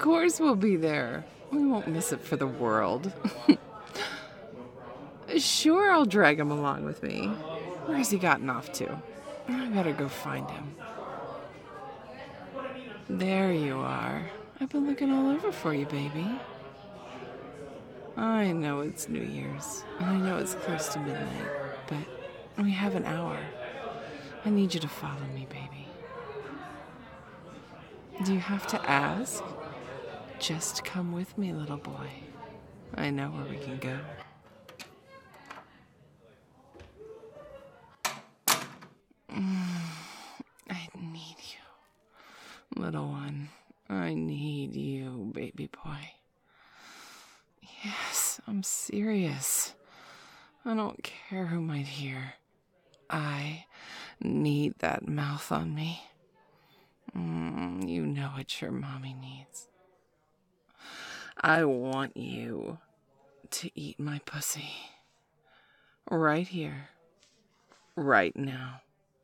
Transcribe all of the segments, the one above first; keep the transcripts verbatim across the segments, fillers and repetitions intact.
course we'll be there. We won't miss it for the world. Sure, I'll drag him along with me. Where's he gotten off to? I better go find him. There you are. I've been looking all over for you, baby. I know it's New Year's. I know it's close to midnight, but we have an hour. I need you to follow me, baby. Do you have to ask? Just come with me, little boy. I know where we can go. I need you, little one. I need you, baby boy. Yes, I'm serious. I don't care who might hear. I need that mouth on me. Mm, you know what your mommy needs. I want you to eat my pussy. Right here. Right now.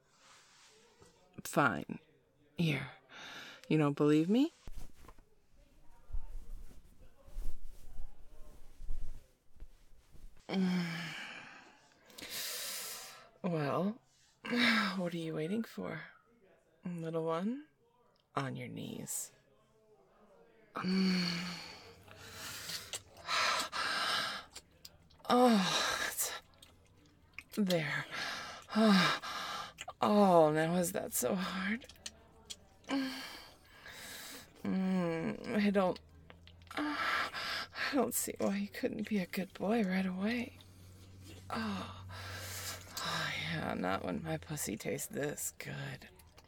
Fine. Here. You don't believe me? Well, what are you waiting for? Little one? On your knees. Oh, it's there. Oh, oh, now is that so hard? Mm, I don't... I don't see why you couldn't be a good boy right away. Oh, oh yeah, not when my pussy tastes this good.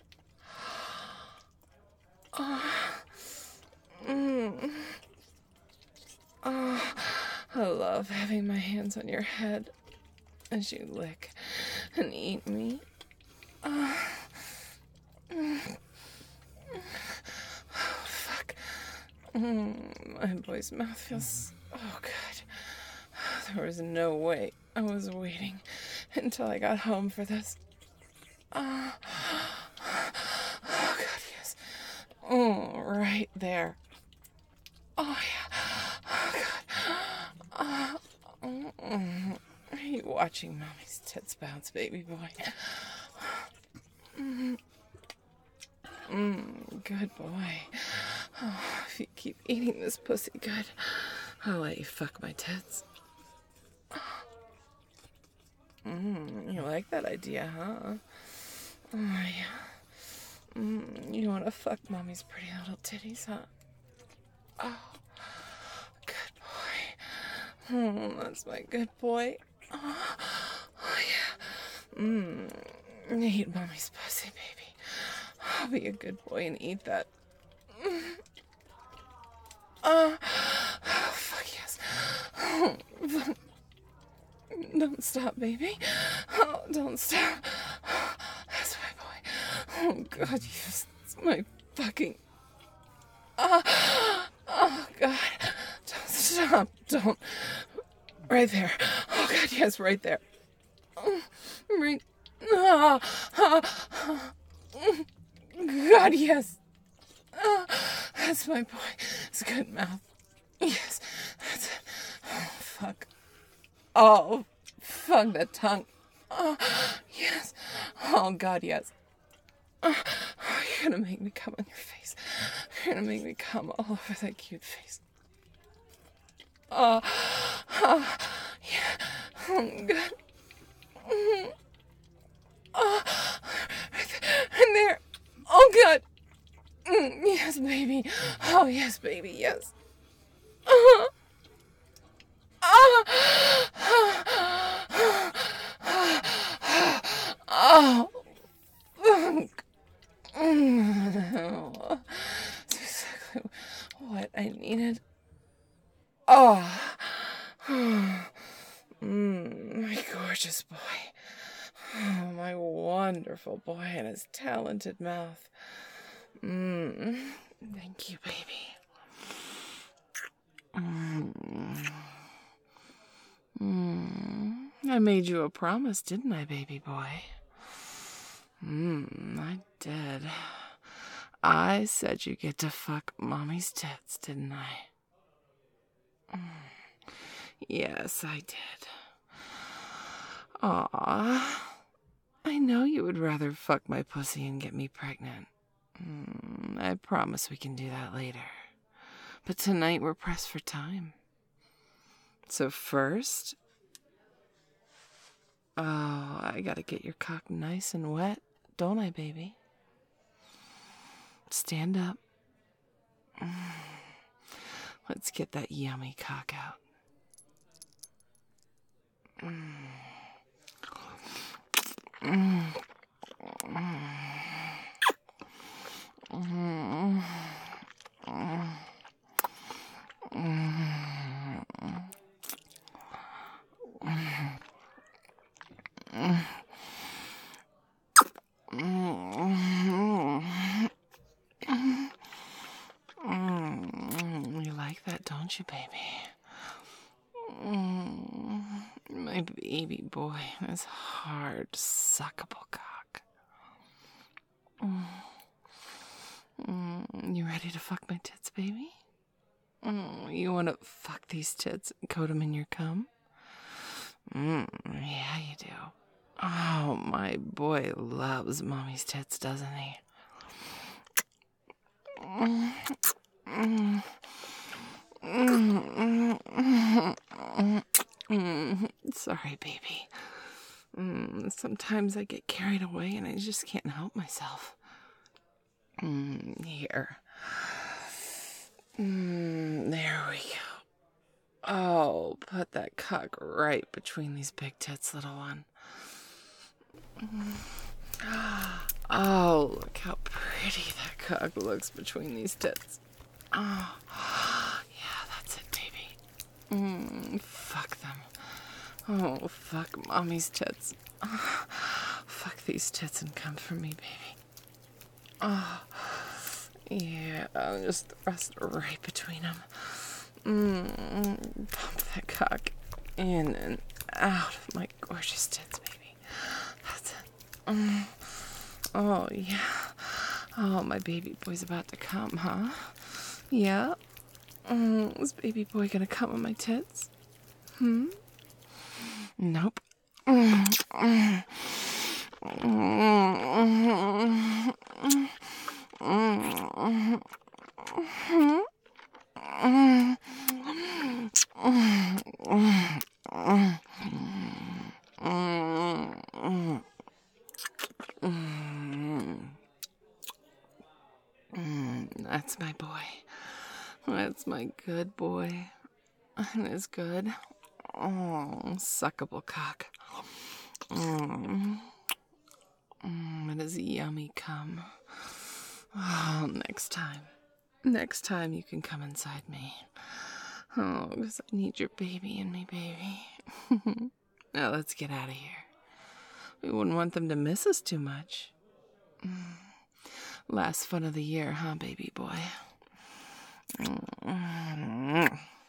Oh, mm. Oh, I love having my hands on your head as you lick and eat me. Oh, mm. Oh, fuck. Mm, my boy's mouth feels... Oh, God. There was no way I was waiting until I got home for this. Oh, oh God, yes. Oh, right there. Oh, yeah. Oh, God. Oh, oh, oh. Are you watching Mommy's tits bounce, baby boy? Mm, mm, good boy. Oh, if you keep eating this pussy good, I'll let you fuck my tits. Mm, you like that idea, huh? Oh, yeah. Mm, you want to fuck Mommy's pretty little titties, huh? Oh, good boy. Mm, that's my good boy. Oh, oh yeah. Mmm. Eat Mommy's pussy, baby. I'll be a good boy and eat that. Mm. Oh, oh, fuck yes. Oh, fuck. Don't stop, baby. Oh, don't stop. Oh, that's my boy. Oh, God, yes. It's my fucking... Oh, oh, God. Don't stop. Don't. Right there. Oh, God, yes, right there. Oh, right. Oh, oh, oh. God, yes. Oh, that's my boy. It's a good mouth. Yes, that's it. Oh, fuck. Oh, fuck the tongue. Oh, yes. Oh, God, yes. Oh, you're gonna make me come on your face. You're gonna make me come all over that cute face. Oh, oh yeah. Oh, God. Mm-hmm. Oh, right there. Oh, God. Mm, yes, baby. Oh, yes, baby, yes. Uh-huh. Oh, oh, fuck. That's exactly what I needed. Oh, mm, my gorgeous boy. Oh, my wonderful boy and his talented mouth. Mm, thank you, baby. Mm. Mm. I made you a promise, didn't I, baby boy? Mm, I did. I said you get to fuck mommy's tits, didn't I? Yes, I did. Aw. I know you would rather fuck my pussy and get me pregnant. Mm, I promise we can do that later. But tonight we're pressed for time. So first... Oh, I gotta get your cock nice and wet, don't I, baby? Stand up. Let's get that yummy cock out. Mm. Mm. Mm. Mm. Mm. You like that, don't you, baby? Mm, my baby boy, this hard, suckable cock. Mm. Mm, you ready to fuck my tits, baby? Mm, you want to fuck these tits and coat them in your cum? Mm, yeah, you do. Oh, my boy loves mommy's tits, doesn't he? Mm, mm, mm, mm, mm, mm. Sorry, baby. Mm, sometimes I get carried away and I just can't help myself. Mm, here. Mm, there we go. Oh, put that cock right between these big tits, little one. Mm. Oh, look how pretty that cock looks between these tits. Oh, yeah, that's it, baby. Mm, fuck them. Oh, fuck mommy's tits. Oh, fuck these tits and come for me, baby. Oh, yeah, I'll just thrust right between them. Mm, pump that cock in and out of my gorgeous tits, baby. That's it. Mm. Oh, yeah. Oh, my baby boy's about to come, huh? Yeah? Mm, is baby boy gonna come on my tits? Hmm? Nope. Mm, mm, mm, mm, That's my boy. That's my good boy. And it's good. Oh, suckable cock. Mm. Mm, it is yummy cum. Oh, next time. Next time you can come inside me. Oh, because I need your baby in me, baby. Now let's get out of here. We wouldn't want them to miss us too much. Mm. Last fun of the year, huh, baby boy? Mm.